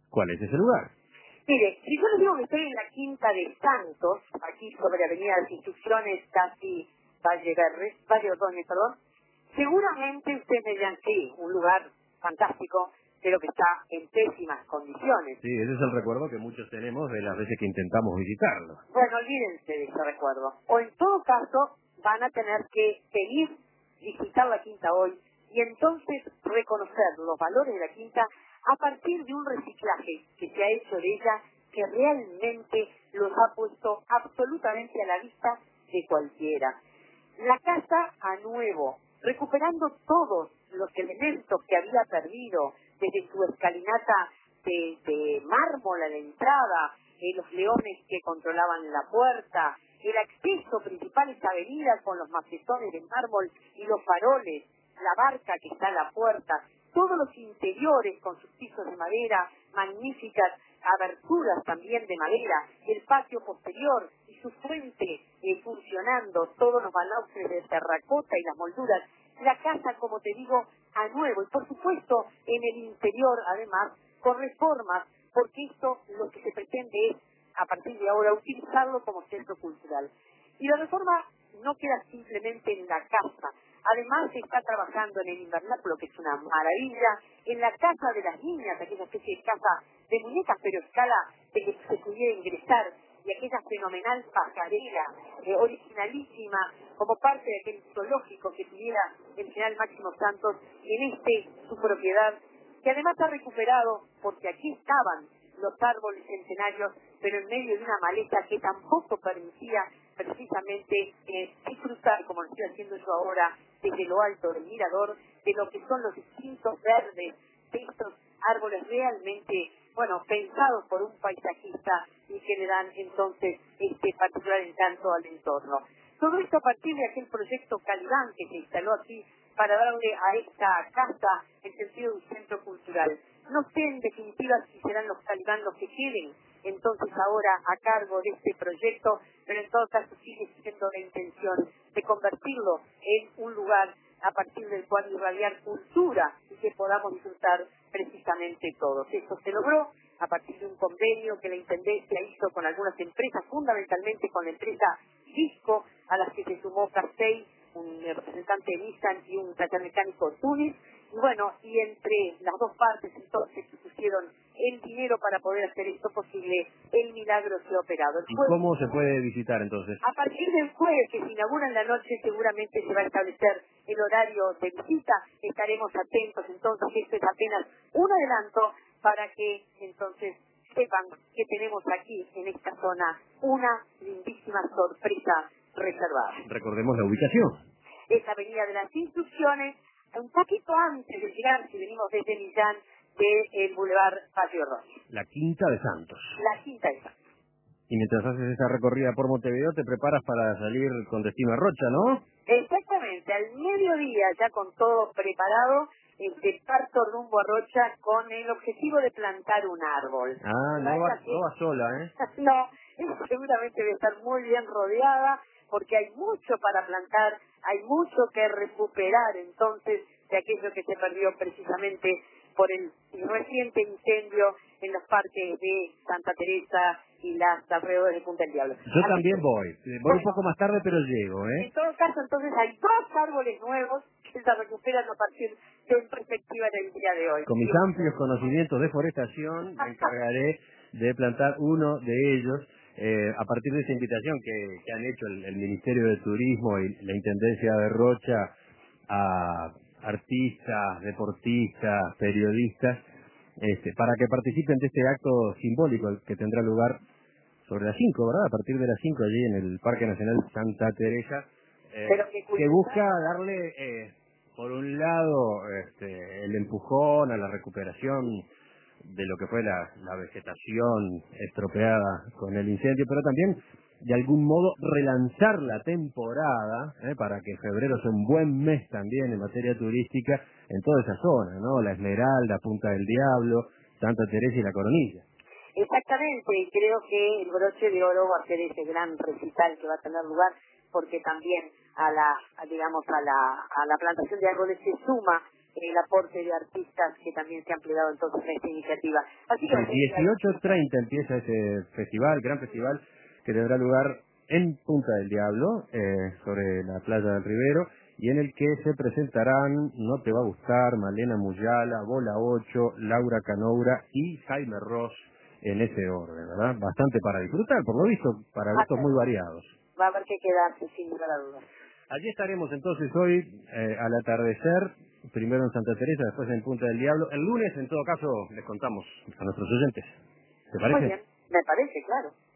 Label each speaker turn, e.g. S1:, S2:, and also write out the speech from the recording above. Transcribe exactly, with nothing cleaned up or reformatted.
S1: ¿Cuál es ese lugar?
S2: Mire, si yo les digo que estoy en la Quinta de Santos, aquí sobre Avenida de las Instituciones, casi Valle Garre, Valle Ordóñez, perdón, seguramente ustedes me dirán, sí, un lugar fantástico, pero que está en pésimas condiciones.
S1: Sí, ese es el recuerdo que muchos tenemos de las veces que intentamos visitarlo.
S2: Bueno, olvídense de ese recuerdo. O en todo caso, van a tener que seguir visitar la Quinta hoy y entonces reconocer los valores de la Quinta a partir de un reciclaje que se ha hecho de ella, que realmente los ha puesto absolutamente a la vista de cualquiera. La casa a nuevo, recuperando todos los elementos que había perdido, desde su escalinata de, de mármol a la entrada, eh, los leones que controlaban la puerta, el acceso principal a esta avenida con los macetones de mármol y los faroles, la barca que está a la puerta, todos los interiores con sus pisos de madera, magníficas aberturas también de madera, el patio posterior y su fuente eh, funcionando, todos los balaustres de terracota y las molduras, la casa, como te digo, a nuevo, y por supuesto en el interior además con reformas, porque esto lo que se pretende es a partir de ahora utilizarlo como centro cultural. Y la reforma no queda simplemente en la casa. Además se está trabajando en el invernáculo, que es una maravilla, en la casa de las niñas, aquella especie de casa de muñecas, pero a escala de que se pudiera ingresar, y aquella fenomenal pasarela, eh, originalísima, como parte de aquel zoológico que tuviera el general Máximo Santos en este, su propiedad, que además ha recuperado, porque aquí estaban los árboles centenarios, pero en medio de una maleza que tampoco permitía precisamente eh, disfrutar, como lo estoy haciendo yo ahora, desde lo alto del mirador, de lo que son los distintos verdes de estos árboles realmente, bueno, pensados por un paisajista y que le dan entonces este particular encanto al entorno. Todo esto a partir de aquel proyecto Calibán que se instaló aquí para darle a esta casa el sentido de un centro cultural. No sé en definitiva si serán los Calibán los que queden entonces ahora a cargo de este proyecto, pero en todo caso sigue siendo la intención de convertirlo en un lugar a partir del cual irradiar cultura y que podamos disfrutar precisamente todos. Esto se logró a partir de un convenio que la Intendencia hizo con algunas empresas, fundamentalmente con la empresa Cisco, a las que se sumó Castell, un representante de Nissan y un taller mecánico Tunis, y bueno, y entre las dos partes entonces se pusieron el dinero para poder hacer esto posible, el milagro se ha operado.
S1: ¿Y cómo se puede visitar entonces?
S2: A partir del jueves que se inaugura en la noche seguramente se va a establecer el horario de visita, estaremos atentos entonces, esto es apenas un adelanto para que entonces sepan que tenemos aquí en esta zona una lindísima sorpresa reservada.
S1: Recordemos la ubicación.
S2: Es Avenida de las Instrucciones, un poquito antes de llegar, si venimos desde Millán, del Boulevard Patio Ross.
S1: La Quinta de Santos.
S2: La Quinta de Santos.
S1: Y mientras haces esa recorrida por Montevideo, te preparas para salir con destino a Rocha, ¿no?
S2: Exactamente, al mediodía, ya con todo preparado, este, parto rumbo a Rocha con el objetivo de plantar un árbol.
S1: Ah, no va, no va sola, ¿eh?
S2: No, seguramente voy a estar muy bien rodeada, porque hay mucho para plantar, hay mucho que recuperar entonces de aquello que se perdió precisamente por el reciente incendio en los parques de Santa Teresa y las alrededores de Punta del Diablo.
S1: Yo
S2: Así
S1: también
S2: que,
S1: voy. Voy
S2: bueno,
S1: un poco más tarde, pero llego, ¿eh?
S2: en todo caso, entonces hay dos árboles nuevos que se recuperan a partir de perspectiva del día de hoy.
S1: Con mis amplios conocimientos de forestación, me encargaré de plantar uno de ellos eh, a partir de esa invitación que, que han hecho el, el Ministerio de Turismo y la Intendencia de Rocha a artistas, deportistas, periodistas, este, para que participen de este acto simbólico que tendrá lugar sobre las cinco, ¿verdad? A partir de las cinco allí en el Parque Nacional Santa Teresa, eh, que busca darle, eh, por un lado, este, el empujón a la recuperación de lo que fue la, la vegetación estropeada con el incendio, pero también, de algún modo, relanzar la temporada, eh, para que febrero sea un buen mes también en materia turística en toda esa zona, ¿no? La Esmeralda, Punta del Diablo, Santa Teresa y La Coronilla.
S2: Exactamente, y creo que el broche de oro va a ser ese gran recital que va a tener lugar, porque también a la, a, digamos, a la, a la plantación de árboles se suma el aporte de artistas que también se ha ampliado entonces a esta iniciativa. Así que
S1: Sí, dieciocho treinta empieza ese festival, gran festival, que tendrá lugar en Punta del Diablo, eh, sobre la playa del Rivero, y en el que se presentarán, no te va a gustar, Malena Muyala, Bola ocho, Laura Canoura y Jaime Ross, en ese orden, ¿verdad? Bastante para disfrutar, por lo visto, para gustos muy variados.
S2: Va a haber que quedarse, sin lugar a dudas.
S1: Allí estaremos entonces hoy, eh, al atardecer, primero en Santa Teresa, después en Punta del Diablo. El lunes, en todo caso, les contamos a nuestros oyentes. ¿Te
S2: Muy
S1: parece?
S2: bien, me parece, claro.